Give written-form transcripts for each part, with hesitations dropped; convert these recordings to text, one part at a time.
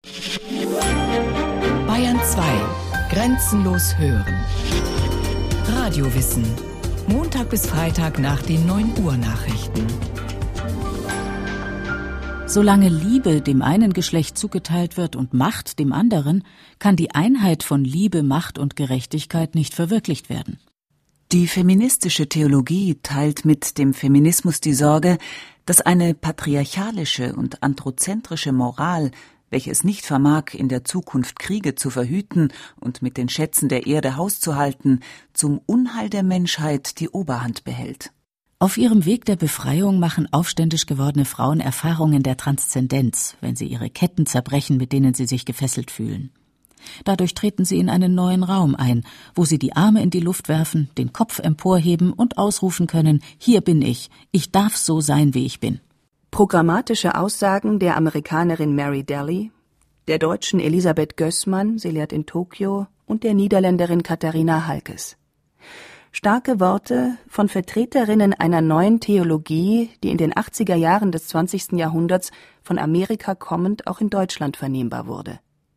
Bayern 2. Grenzenlos hören. Radiowissen. Montag bis Freitag nach den 9 Uhr Nachrichten. Solange Liebe dem einen Geschlecht zugeteilt wird und Macht dem anderen, kann die Einheit von Liebe, Macht und Gerechtigkeit nicht verwirklicht werden. Die feministische Theologie teilt mit dem Feminismus die Sorge, dass eine patriarchalische und androzentrische Moral, welche es nicht vermag, in der Zukunft Kriege zu verhüten und mit den Schätzen der Erde Haus zu halten, zum Unheil der Menschheit die Oberhand behält. Auf ihrem Weg der Befreiung machen aufständisch gewordene Frauen Erfahrungen der Transzendenz, wenn sie ihre Ketten zerbrechen, mit denen sie sich gefesselt fühlen. Dadurch treten sie in einen neuen Raum ein, wo sie die Arme in die Luft werfen, den Kopf emporheben und ausrufen können: Hier bin ich darf so sein, wie ich bin. Programmatische Aussagen der Amerikanerin Mary Daly, der Deutschen Elisabeth Gößmann, sie lehrt in Tokio, und der Niederländerin Katharina Halkes. Starke Worte von Vertreterinnen einer neuen Theologie, die in den 80er Jahren des 20. Jahrhunderts von Amerika kommend auch in Deutschland vernehmbar wurde.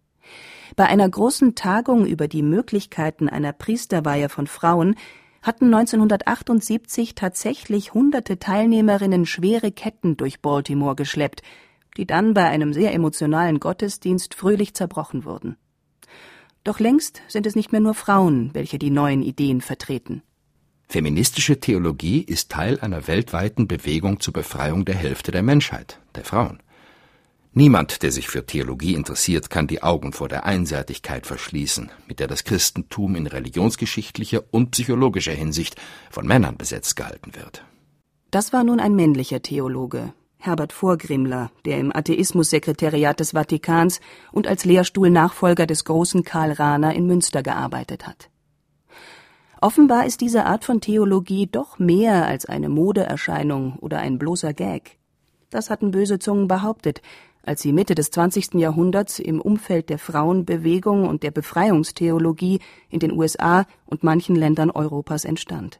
Bei einer großen Tagung über die Möglichkeiten einer Priesterweihe von Frauen hatten 1978 tatsächlich hunderte Teilnehmerinnen schwere Ketten durch Baltimore geschleppt, die dann bei einem sehr emotionalen Gottesdienst fröhlich zerbrochen wurden. Doch längst sind es nicht mehr nur Frauen, welche die neuen Ideen vertreten. Feministische Theologie ist Teil einer weltweiten Bewegung zur Befreiung der Hälfte der Menschheit, der Frauen. Niemand, der sich für Theologie interessiert, kann die Augen vor der Einseitigkeit verschließen, mit der das Christentum in religionsgeschichtlicher und psychologischer Hinsicht von Männern besetzt gehalten wird. Das war nun ein männlicher Theologe, Herbert Vorgrimler, der im Atheismussekretariat des Vatikans und als Lehrstuhlnachfolger des großen Karl Rahner in Münster gearbeitet hat. Offenbar ist diese Art von Theologie doch mehr als eine Modeerscheinung oder ein bloßer Gag. Das hatten böse Zungen behauptet, als sie Mitte des 20. Jahrhunderts im Umfeld der Frauenbewegung und der Befreiungstheologie in den USA und manchen Ländern Europas entstand.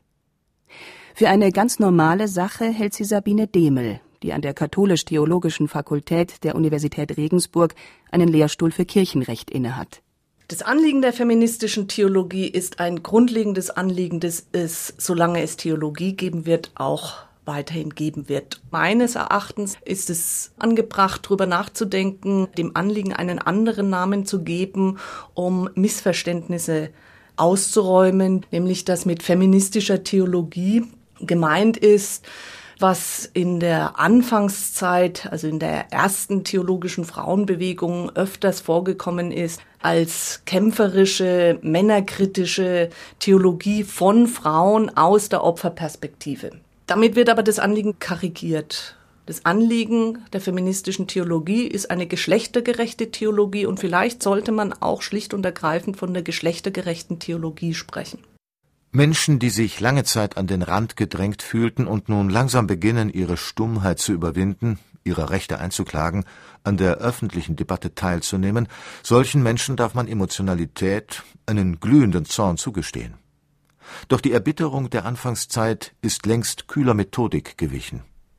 Für eine ganz normale Sache hält sie Sabine Demel, die an der Katholisch-Theologischen Fakultät der Universität Regensburg einen Lehrstuhl für Kirchenrecht innehat. Das Anliegen der feministischen Theologie ist ein grundlegendes Anliegen, das es, solange es Theologie geben wird, auch weiterhin geben wird. Meines Erachtens ist es angebracht, darüber nachzudenken, dem Anliegen einen anderen Namen zu geben, um Missverständnisse auszuräumen, nämlich dass mit feministischer Theologie gemeint ist, was in der Anfangszeit, also in der ersten theologischen Frauenbewegung öfters vorgekommen ist, als kämpferische, männerkritische Theologie von Frauen aus der Opferperspektive. Damit wird aber das Anliegen karikiert. Das Anliegen der feministischen Theologie ist eine geschlechtergerechte Theologie und vielleicht sollte man auch schlicht und ergreifend von der geschlechtergerechten Theologie sprechen. Menschen, die sich lange Zeit an den Rand gedrängt fühlten und nun langsam beginnen, ihre Stummheit zu überwinden, ihre Rechte einzuklagen, an der öffentlichen Debatte teilzunehmen, solchen Menschen darf man Emotionalität, einen glühenden Zorn zugestehen. Doch die Erbitterung der Anfangszeit ist längst kühler Methodik gewichen.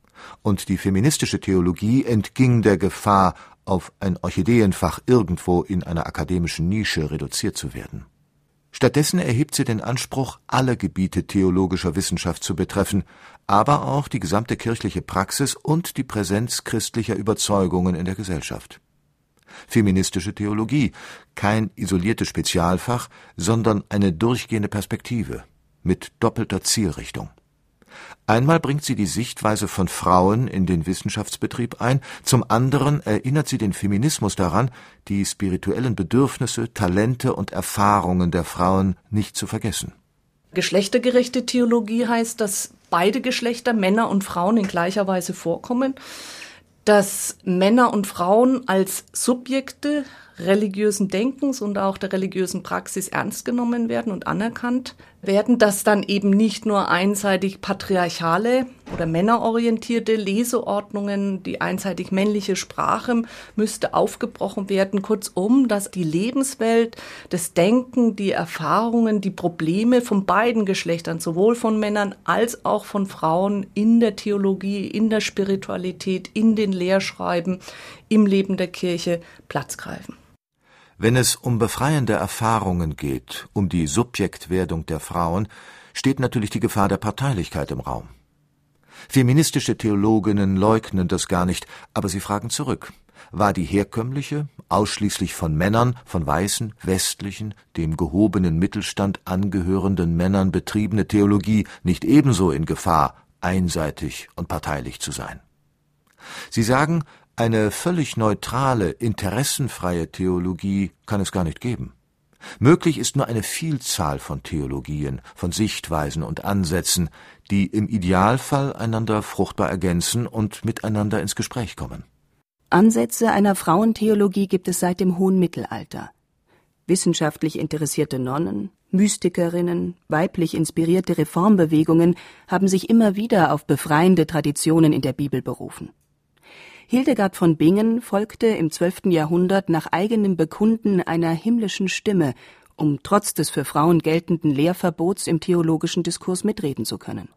Und die feministische Theologie entging der Gefahr, auf ein Orchideenfach irgendwo in einer akademischen Nische reduziert zu werden. Stattdessen erhebt sie den Anspruch, alle Gebiete theologischer Wissenschaft zu betreffen, aber auch die gesamte kirchliche Praxis und die Präsenz christlicher Überzeugungen in der Gesellschaft. Feministische Theologie, kein isoliertes Spezialfach, sondern eine durchgehende Perspektive mit doppelter Zielrichtung. Einmal bringt sie die Sichtweise von Frauen in den Wissenschaftsbetrieb ein, zum anderen erinnert sie den Feminismus daran, die spirituellen Bedürfnisse, Talente und Erfahrungen der Frauen nicht zu vergessen. Geschlechtergerechte Theologie heißt, dass beide Geschlechter, Männer und Frauen, in gleicher Weise vorkommen, dass Männer und Frauen als Subjekte religiösen Denkens und auch der religiösen Praxis ernst genommen werden und anerkannt werden das dann eben nicht nur einseitig patriarchale oder männerorientierte Leseordnungen, die einseitig männliche Sprache müsste aufgebrochen werden. Kurzum, dass die Lebenswelt, das Denken, die Erfahrungen, die Probleme von beiden Geschlechtern, sowohl von Männern als auch von Frauen in der Theologie, in der Spiritualität, in den Lehrschreiben, im Leben der Kirche Platz greifen. Wenn es um befreiende Erfahrungen geht, um die Subjektwerdung der Frauen, steht natürlich die Gefahr der Parteilichkeit im Raum. Feministische Theologinnen leugnen das gar nicht, aber sie fragen zurück. War die herkömmliche, ausschließlich von Männern, von weißen, westlichen, dem gehobenen Mittelstand angehörenden Männern betriebene Theologie nicht ebenso in Gefahr, einseitig und parteilich zu sein? Sie sagen, eine völlig neutrale, interessenfreie Theologie kann es gar nicht geben. Möglich ist nur eine Vielzahl von Theologien, von Sichtweisen und Ansätzen, die im Idealfall einander fruchtbar ergänzen und miteinander ins Gespräch kommen. Ansätze einer Frauentheologie gibt es seit dem hohen Mittelalter. Wissenschaftlich interessierte Nonnen, Mystikerinnen, weiblich inspirierte Reformbewegungen haben sich immer wieder auf befreiende Traditionen in der Bibel berufen. Hildegard von Bingen folgte im 12. Jahrhundert nach eigenem Bekunden einer himmlischen Stimme, um trotz des für Frauen geltenden Lehrverbots im theologischen Diskurs mitreden zu können.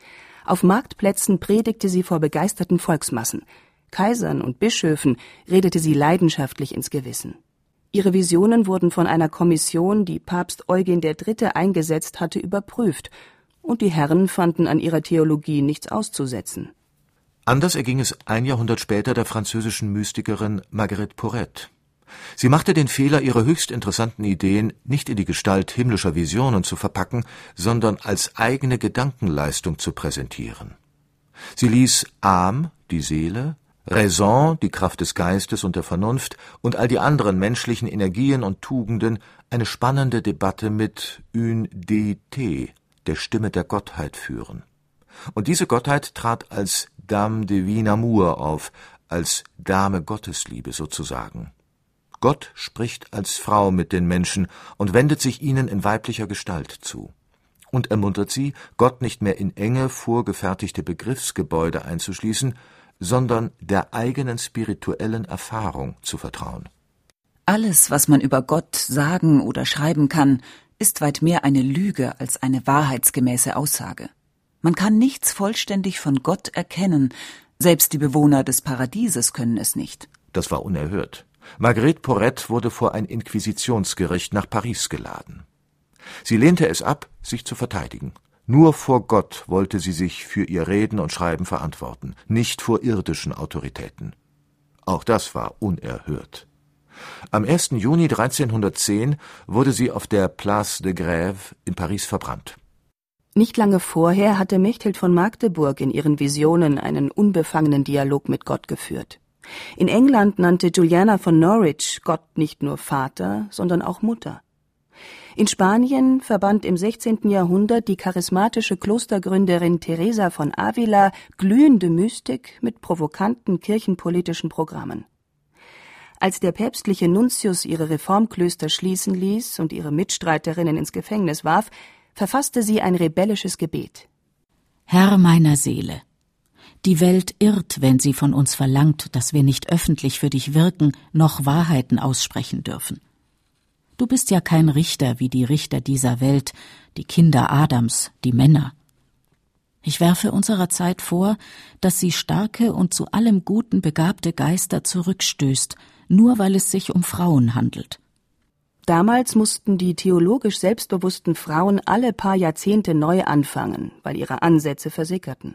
Auf Marktplätzen predigte sie vor begeisterten Volksmassen. Kaisern und Bischöfen redete sie leidenschaftlich ins Gewissen. Ihre Visionen wurden von einer Kommission, die Papst Eugen III. Eingesetzt hatte, überprüft, und die Herren fanden an ihrer Theologie nichts auszusetzen. Anders erging es ein Jahrhundert später der französischen Mystikerin Marguerite Porete. Sie machte den Fehler, ihre höchst interessanten Ideen nicht in die Gestalt himmlischer Visionen zu verpacken, sondern als eigene Gedankenleistung zu präsentieren. Sie ließ Âme, die Seele, Raison, die Kraft des Geistes und der Vernunft, und all die anderen menschlichen Energien und Tugenden eine spannende Debatte mit une Déité, der Stimme der Gottheit, führen. Und diese Gottheit trat als Dame divine amour auf, als Dame Gottesliebe sozusagen. Gott spricht als Frau mit den Menschen und wendet sich ihnen in weiblicher Gestalt zu und ermuntert sie, Gott nicht mehr in enge, vorgefertigte Begriffsgebäude einzuschließen, sondern der eigenen spirituellen Erfahrung zu vertrauen. Alles, was man über Gott sagen oder schreiben kann, ist weit mehr eine Lüge als eine wahrheitsgemäße Aussage. Man kann nichts vollständig von Gott erkennen, selbst die Bewohner des Paradieses können es nicht. Das war unerhört. Marguerite Porete wurde vor ein Inquisitionsgericht nach Paris geladen. Sie lehnte es ab, sich zu verteidigen. Nur vor Gott wollte sie sich für ihr Reden und Schreiben verantworten, nicht vor irdischen Autoritäten. Auch das war unerhört. Am 1. Juni 1310 wurde sie auf der Place de Grève in Paris verbrannt. Nicht lange vorher hatte Mechthild von Magdeburg in ihren Visionen einen unbefangenen Dialog mit Gott geführt. In England nannte Juliana von Norwich Gott nicht nur Vater, sondern auch Mutter. In Spanien verband im 16. Jahrhundert die charismatische Klostergründerin Teresa von Avila glühende Mystik mit provokanten kirchenpolitischen Programmen. Als der päpstliche Nuntius ihre Reformklöster schließen ließ und ihre Mitstreiterinnen ins Gefängnis warf, verfasste sie ein rebellisches Gebet. Herr meiner Seele, die Welt irrt, wenn sie von uns verlangt, dass wir nicht öffentlich für dich wirken, noch Wahrheiten aussprechen dürfen. Du bist ja kein Richter wie die Richter dieser Welt, die Kinder Adams, die Männer. Ich werfe unserer Zeit vor, dass sie starke und zu allem Guten begabte Geister zurückstößt, nur weil es sich um Frauen handelt. Damals mussten die theologisch selbstbewussten Frauen alle paar Jahrzehnte neu anfangen, weil ihre Ansätze versickerten.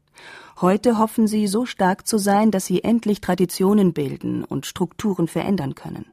Heute hoffen sie, so stark zu sein, dass sie endlich Traditionen bilden und Strukturen verändern können.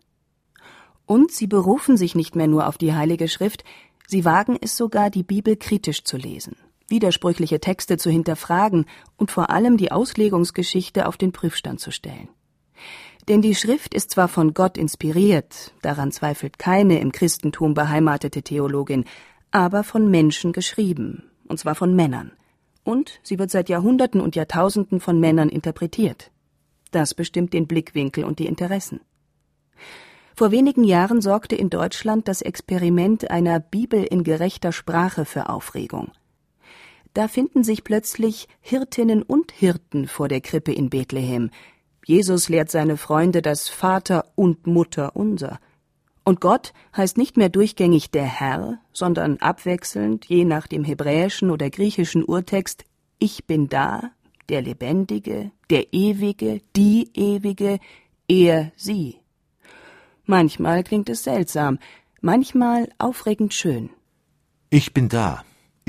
Und sie berufen sich nicht mehr nur auf die Heilige Schrift, sie wagen es sogar, die Bibel kritisch zu lesen, widersprüchliche Texte zu hinterfragen und vor allem die Auslegungsgeschichte auf den Prüfstand zu stellen. Denn die Schrift ist zwar von Gott inspiriert, daran zweifelt keine im Christentum beheimatete Theologin, aber von Menschen geschrieben, und zwar von Männern. Und sie wird seit Jahrhunderten und Jahrtausenden von Männern interpretiert. Das bestimmt den Blickwinkel und die Interessen. Vor wenigen Jahren sorgte in Deutschland das Experiment einer Bibel in gerechter Sprache für Aufregung. Da finden sich plötzlich Hirtinnen und Hirten vor der Krippe in Bethlehem. Jesus lehrt seine Freunde das Vater und Mutter unser. Und Gott heißt nicht mehr durchgängig der Herr, sondern abwechselnd, je nach dem hebräischen oder griechischen Urtext, ich bin da, der Lebendige, der Ewige, die Ewige, er, sie. Manchmal klingt es seltsam, manchmal aufregend schön. Ich bin da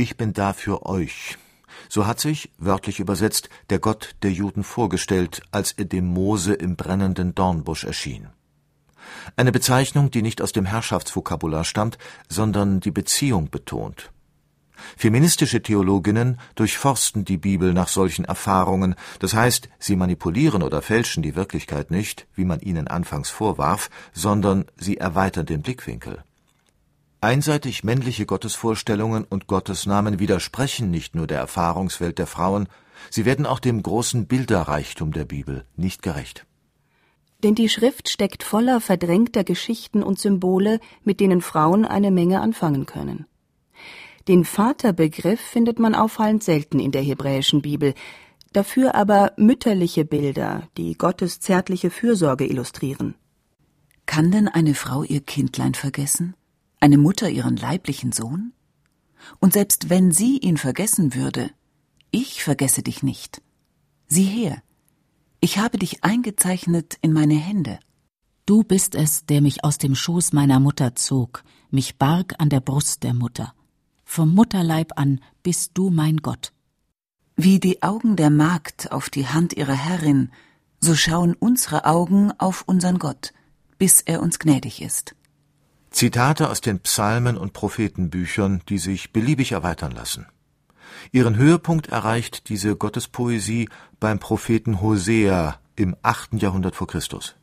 für euch. So hat sich, wörtlich übersetzt, der Gott der Juden vorgestellt, als er dem Mose im brennenden Dornbusch erschien. Eine Bezeichnung, die nicht aus dem Herrschaftsvokabular stammt, sondern die Beziehung betont. Feministische Theologinnen durchforsten die Bibel nach solchen Erfahrungen, das heißt, sie manipulieren oder fälschen die Wirklichkeit nicht, wie man ihnen anfangs vorwarf, sondern sie erweitern den Blickwinkel. Einseitig männliche Gottesvorstellungen und Gottesnamen widersprechen nicht nur der Erfahrungswelt der Frauen, sie werden auch dem großen Bilderreichtum der Bibel nicht gerecht. Denn die Schrift steckt voller verdrängter Geschichten und Symbole, mit denen Frauen eine Menge anfangen können. Den Vaterbegriff findet man auffallend selten in der hebräischen Bibel, dafür aber mütterliche Bilder, die Gottes zärtliche Fürsorge illustrieren. Kann denn eine Frau ihr Kindlein vergessen? Eine Mutter ihren leiblichen Sohn? Und selbst wenn sie ihn vergessen würde, ich vergesse dich nicht. Sieh her, ich habe dich eingezeichnet in meine Hände. Du bist es, der mich aus dem Schoß meiner Mutter zog, mich barg an der Brust der Mutter. Vom Mutterleib an bist du mein Gott. Wie die Augen der Magd auf die Hand ihrer Herrin, so schauen unsere Augen auf unseren Gott, bis er uns gnädig ist. Zitate aus den Psalmen und Prophetenbüchern, die sich beliebig erweitern lassen. Ihren Höhepunkt erreicht diese Gottespoesie beim Propheten Hosea im 8. Jahrhundert vor Christus.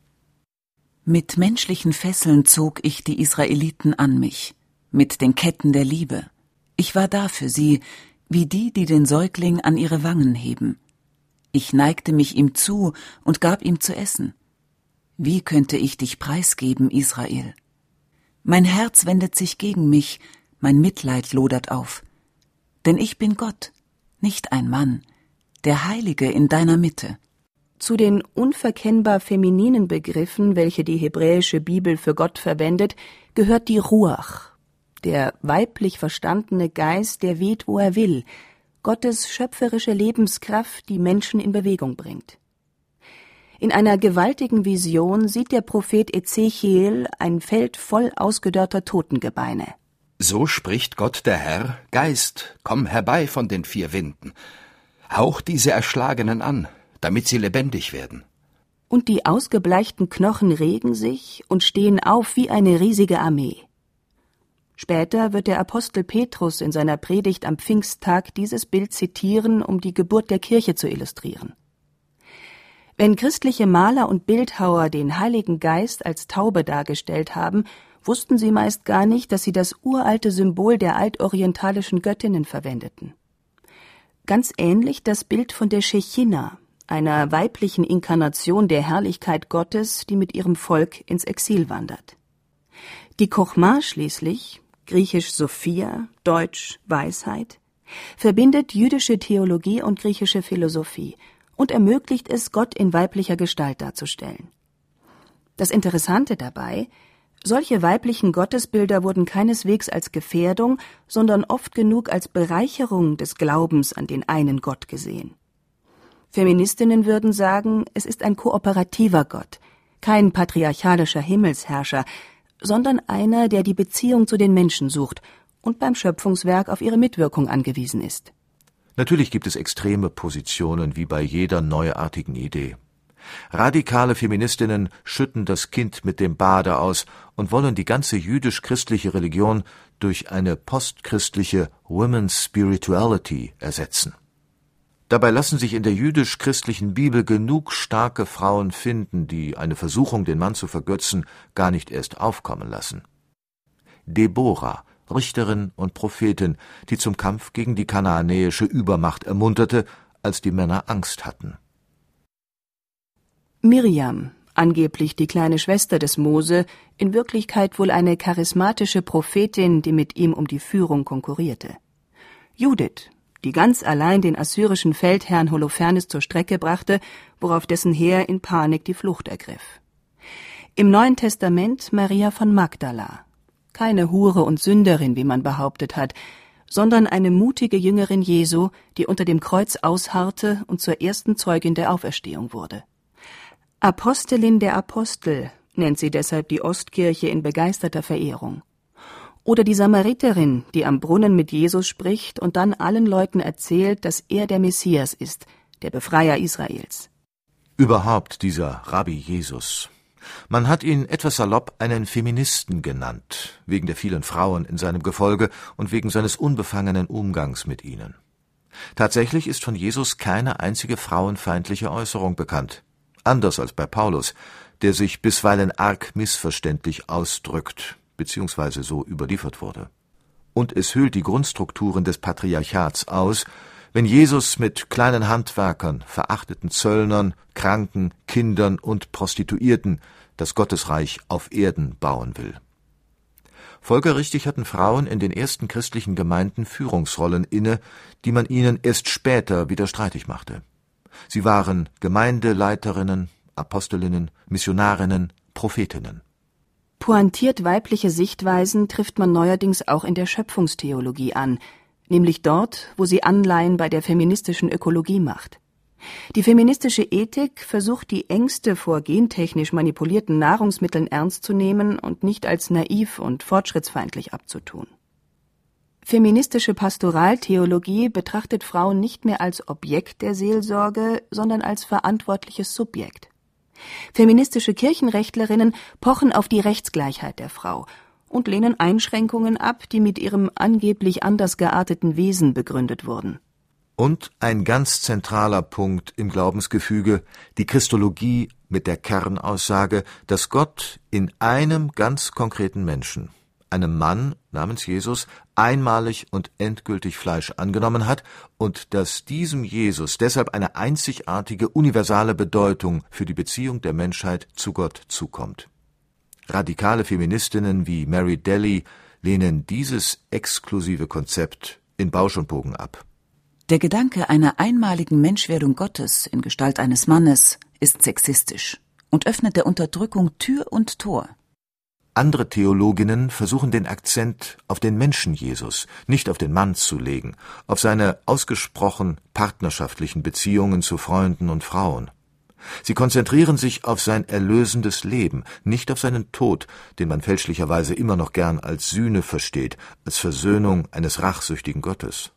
Mit menschlichen Fesseln zog ich die Israeliten an mich, mit den Ketten der Liebe. Ich war da für sie, wie die, die den Säugling an ihre Wangen heben. Ich neigte mich ihm zu und gab ihm zu essen. Wie könnte ich dich preisgeben, Israel? Mein Herz wendet sich gegen mich, mein Mitleid lodert auf. Denn ich bin Gott, nicht ein Mann, der Heilige in deiner Mitte. Zu den unverkennbar femininen Begriffen, welche die hebräische Bibel für Gott verwendet, gehört die Ruach, der weiblich verstandene Geist, der weht, wo er will, Gottes schöpferische Lebenskraft, die Menschen in Bewegung bringt. In einer gewaltigen Vision sieht der Prophet Ezechiel ein Feld voll ausgedörrter Totengebeine. So spricht Gott der Herr: Geist, komm herbei von den 4 Winden. Hauch diese Erschlagenen an, damit sie lebendig werden. Und die ausgebleichten Knochen regen sich und stehen auf wie eine riesige Armee. Später wird der Apostel Petrus in seiner Predigt am Pfingsttag dieses Bild zitieren, um die Geburt der Kirche zu illustrieren. Wenn christliche Maler und Bildhauer den Heiligen Geist als Taube dargestellt haben, wussten sie meist gar nicht, dass sie das uralte Symbol der altorientalischen Göttinnen verwendeten. Ganz ähnlich das Bild von der Shechina, einer weiblichen Inkarnation der Herrlichkeit Gottes, die mit ihrem Volk ins Exil wandert. Die Chochma schließlich, griechisch Sophia, deutsch Weisheit, verbindet jüdische Theologie und griechische Philosophie und ermöglicht es, Gott in weiblicher Gestalt darzustellen. Das Interessante dabei: Solche weiblichen Gottesbilder wurden keineswegs als Gefährdung, sondern oft genug als Bereicherung des Glaubens an den einen Gott gesehen. Feministinnen würden sagen, es ist ein kooperativer Gott, kein patriarchalischer Himmelsherrscher, sondern einer, der die Beziehung zu den Menschen sucht und beim Schöpfungswerk auf ihre Mitwirkung angewiesen ist. Natürlich gibt es extreme Positionen wie bei jeder neuartigen Idee. Radikale Feministinnen schütten das Kind mit dem Bade aus und wollen die ganze jüdisch-christliche Religion durch eine postchristliche Women's Spirituality ersetzen. Dabei lassen sich in der jüdisch-christlichen Bibel genug starke Frauen finden, die eine Versuchung, den Mann zu vergötzen, gar nicht erst aufkommen lassen. Deborah, Richterin und Prophetin, die zum Kampf gegen die kanaanäische Übermacht ermunterte, als die Männer Angst hatten. Miriam, angeblich die kleine Schwester des Mose, in Wirklichkeit wohl eine charismatische Prophetin, die mit ihm um die Führung konkurrierte. Judith, die ganz allein den assyrischen Feldherrn Holofernes zur Strecke brachte, worauf dessen Heer in Panik die Flucht ergriff. Im Neuen Testament Maria von Magdala, keine Hure und Sünderin, wie man behauptet hat, sondern eine mutige Jüngerin Jesu, die unter dem Kreuz ausharrte und zur ersten Zeugin der Auferstehung wurde. Apostelin der Apostel nennt sie deshalb die Ostkirche in begeisterter Verehrung. Oder die Samariterin, die am Brunnen mit Jesus spricht und dann allen Leuten erzählt, dass er der Messias ist, der Befreier Israels. Überhaupt dieser Rabbi Jesus. Man hat ihn etwas salopp einen Feministen genannt, wegen der vielen Frauen in seinem Gefolge und wegen seines unbefangenen Umgangs mit ihnen. Tatsächlich ist von Jesus keine einzige frauenfeindliche Äußerung bekannt. Anders als bei Paulus, der sich bisweilen arg missverständlich ausdrückt, beziehungsweise so überliefert wurde. Und es hüllt die Grundstrukturen des Patriarchats aus, wenn Jesus mit kleinen Handwerkern, verachteten Zöllnern, Kranken, Kindern und Prostituierten das Gottesreich auf Erden bauen will. Folgerichtig hatten Frauen in den ersten christlichen Gemeinden Führungsrollen inne, die man ihnen erst später wieder streitig machte. Sie waren Gemeindeleiterinnen, Apostelinnen, Missionarinnen, Prophetinnen. Pointiert weibliche Sichtweisen trifft man neuerdings auch in der Schöpfungstheologie an, nämlich dort, wo sie Anleihen bei der feministischen Ökologie macht. Die feministische Ethik versucht, die Ängste vor gentechnisch manipulierten Nahrungsmitteln ernst zu nehmen und nicht als naiv und fortschrittsfeindlich abzutun. Feministische Pastoraltheologie betrachtet Frauen nicht mehr als Objekt der Seelsorge, sondern als verantwortliches Subjekt. Feministische Kirchenrechtlerinnen pochen auf die Rechtsgleichheit der Frau und lehnen Einschränkungen ab, die mit ihrem angeblich anders gearteten Wesen begründet wurden. Und ein ganz zentraler Punkt im Glaubensgefüge, die Christologie mit der Kernaussage, dass Gott in einem ganz konkreten Menschen, einem Mann namens Jesus, einmalig und endgültig Fleisch angenommen hat und dass diesem Jesus deshalb eine einzigartige, universale Bedeutung für die Beziehung der Menschheit zu Gott zukommt. Radikale Feministinnen wie Mary Daly lehnen dieses exklusive Konzept in Bausch und Bogen ab. Der Gedanke einer einmaligen Menschwerdung Gottes in Gestalt eines Mannes ist sexistisch und öffnet der Unterdrückung Tür und Tor. Andere Theologinnen versuchen den Akzent auf den Menschen Jesus, nicht auf den Mann zu legen, auf seine ausgesprochen partnerschaftlichen Beziehungen zu Freunden und Frauen. Sie konzentrieren sich auf sein erlösendes Leben, nicht auf seinen Tod, den man fälschlicherweise immer noch gern als Sühne versteht, als Versöhnung eines rachsüchtigen Gottes.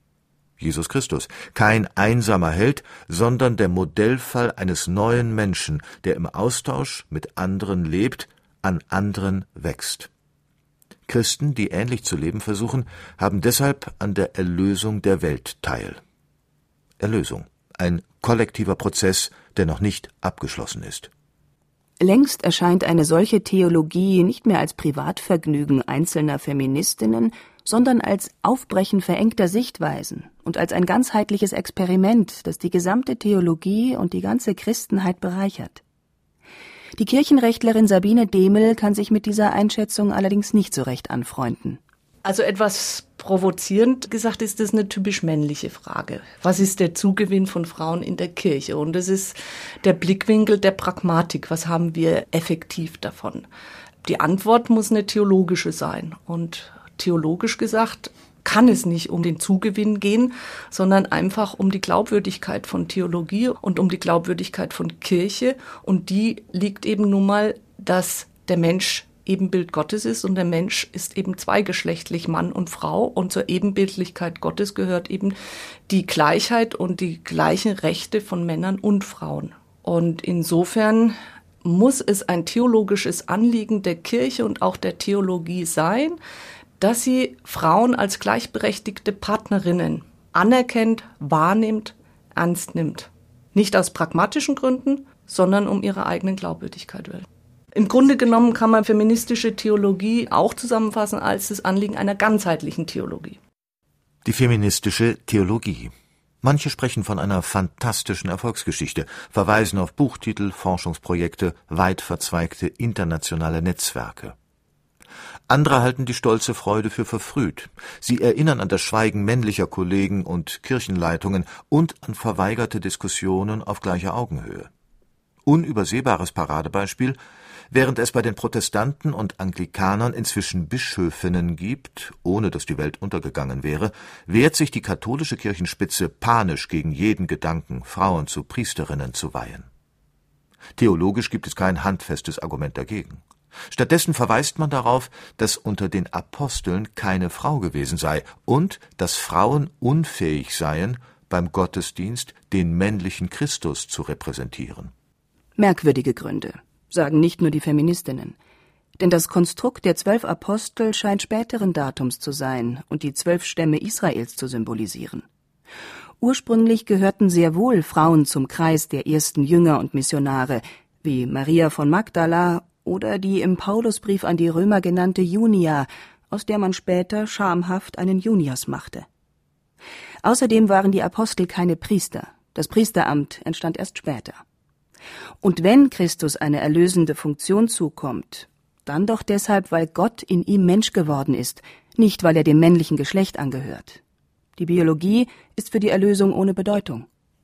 Jesus Christus, kein einsamer Held, sondern der Modellfall eines neuen Menschen, der im Austausch mit anderen lebt, an anderen wächst. Christen, die ähnlich zu leben versuchen, haben deshalb an der Erlösung der Welt teil. Erlösung, ein kollektiver Prozess, der noch nicht abgeschlossen ist. Längst erscheint eine solche Theologie nicht mehr als Privatvergnügen einzelner Feministinnen, sondern als Aufbrechen verengter Sichtweisen und als ein ganzheitliches Experiment, das die gesamte Theologie und die ganze Christenheit bereichert. Die Kirchenrechtlerin Sabine Demel kann sich mit dieser Einschätzung allerdings nicht so recht anfreunden. Also etwas provozierend gesagt ist das eine typisch männliche Frage. Was ist der Zugewinn von Frauen in der Kirche? Und das ist der Blickwinkel der Pragmatik. Was haben wir effektiv davon? Die Antwort muss eine theologische sein. Und theologisch gesagt kann es nicht um den Zugewinn gehen, sondern einfach um die Glaubwürdigkeit von Theologie und um die Glaubwürdigkeit von Kirche. Und die liegt eben nun mal, dass der Mensch Ebenbild Gottes ist und der Mensch ist eben zweigeschlechtlich, Mann und Frau. Und zur Ebenbildlichkeit Gottes gehört eben die Gleichheit und die gleichen Rechte von Männern und Frauen. Und insofern muss es ein theologisches Anliegen der Kirche und auch der Theologie sein, dass sie Frauen als gleichberechtigte Partnerinnen anerkennt, wahrnimmt, ernst nimmt. Nicht aus pragmatischen Gründen, sondern um ihrer eigenen Glaubwürdigkeit willen. Im Grunde genommen kann man feministische Theologie auch zusammenfassen als das Anliegen einer ganzheitlichen Theologie. Die feministische Theologie. Manche sprechen von einer fantastischen Erfolgsgeschichte, verweisen auf Buchtitel, Forschungsprojekte, weit verzweigte internationale Netzwerke. Andere halten die stolze Freude für verfrüht. Sie erinnern an das Schweigen männlicher Kollegen und Kirchenleitungen und an verweigerte Diskussionen auf gleicher Augenhöhe. Unübersehbares Paradebeispiel: Während es bei den Protestanten und Anglikanern inzwischen Bischöfinnen gibt, ohne dass die Welt untergegangen wäre, wehrt sich die katholische Kirchenspitze panisch gegen jeden Gedanken, Frauen zu Priesterinnen zu weihen. Theologisch gibt es kein handfestes Argument dagegen. Stattdessen verweist man darauf, dass unter den Aposteln keine Frau gewesen sei und dass Frauen unfähig seien, beim Gottesdienst den männlichen Christus zu repräsentieren. Merkwürdige Gründe, sagen nicht nur die Feministinnen. Denn das Konstrukt der 12 Apostel scheint späteren Datums zu sein und die 12 Stämme Israels zu symbolisieren. Ursprünglich gehörten sehr wohl Frauen zum Kreis der ersten Jünger und Missionare, wie Maria von Magdala oder die im Paulusbrief an die Römer genannte Junia, aus der man später schamhaft einen Junias machte. Außerdem waren die Apostel keine Priester. Das Priesteramt entstand erst später. Und wenn Christus eine erlösende Funktion zukommt, dann doch deshalb, weil Gott in ihm Mensch geworden ist, nicht weil er dem männlichen Geschlecht angehört. Die Biologie ist für die Erlösung ohne Bedeutung.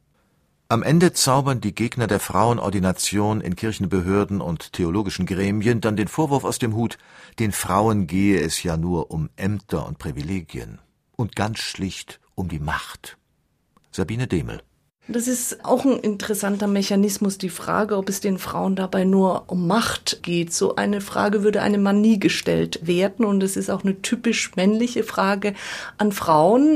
Am Ende zaubern die Gegner der Frauenordination in Kirchenbehörden und theologischen Gremien dann den Vorwurf aus dem Hut, den Frauen gehe es ja nur um Ämter und Privilegien und ganz schlicht um die Macht. Sabine Demel. Das ist auch ein interessanter Mechanismus, die Frage, ob es den Frauen dabei nur um Macht geht. So eine Frage würde einem Mann nie gestellt werden und es ist auch eine typisch männliche Frage an Frauen,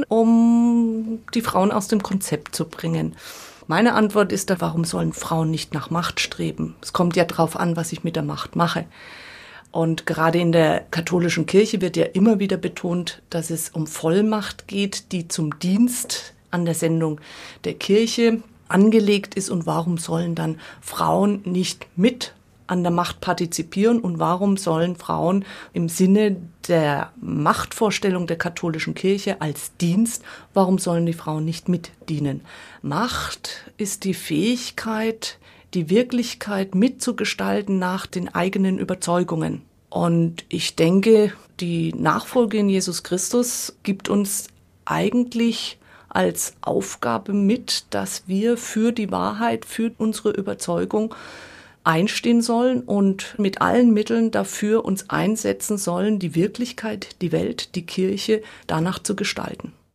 um die Frauen aus dem Konzept zu bringen. Meine Antwort ist da, warum sollen Frauen nicht nach Macht streben? Es kommt ja drauf an, was ich mit der Macht mache. Und gerade in der katholischen Kirche wird ja immer wieder betont, dass es um Vollmacht geht, die zum Dienst an der Sendung der Kirche angelegt ist. Und warum sollen dann Frauen nicht mit an der Macht partizipieren und warum sollen Frauen im Sinne der Machtvorstellung der katholischen Kirche als Dienst, warum sollen die Frauen nicht mitdienen? Macht ist die Fähigkeit, die Wirklichkeit mitzugestalten nach den eigenen Überzeugungen. Und ich denke, die Nachfolge in Jesus Christus gibt uns eigentlich als Aufgabe mit, dass wir für die Wahrheit, für unsere Überzeugung einstehen sollen und mit allen Mitteln dafür uns einsetzen sollen, die Wirklichkeit, die Welt, die Kirche danach zu gestalten.